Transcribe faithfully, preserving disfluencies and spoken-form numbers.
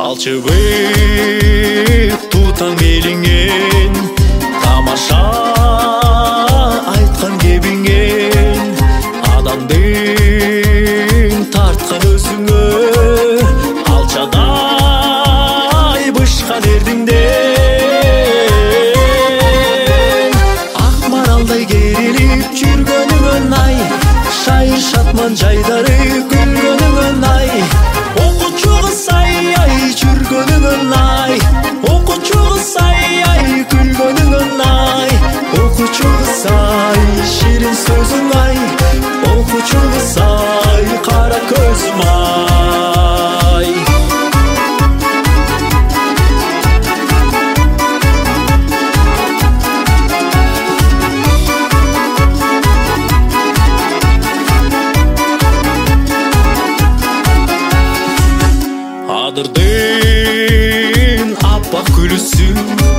алчыбек тутаң элиңен тамаша айткан кебиңен адамдың тарткан өзүңө алчадай бышкан эрдиңден ак маралдай керилип жүргөнүңөн ай шайыр шатман жайдары күлгөнүңөн ай окуучу кыз ай ай жүргөнүңөн ай окуучу кыз ай ай күлгөнүңөн ай окуучу кыз ай ширин сөзүң ай окуучу кыз ай кара көзүм ай адырдын аппак күлүсү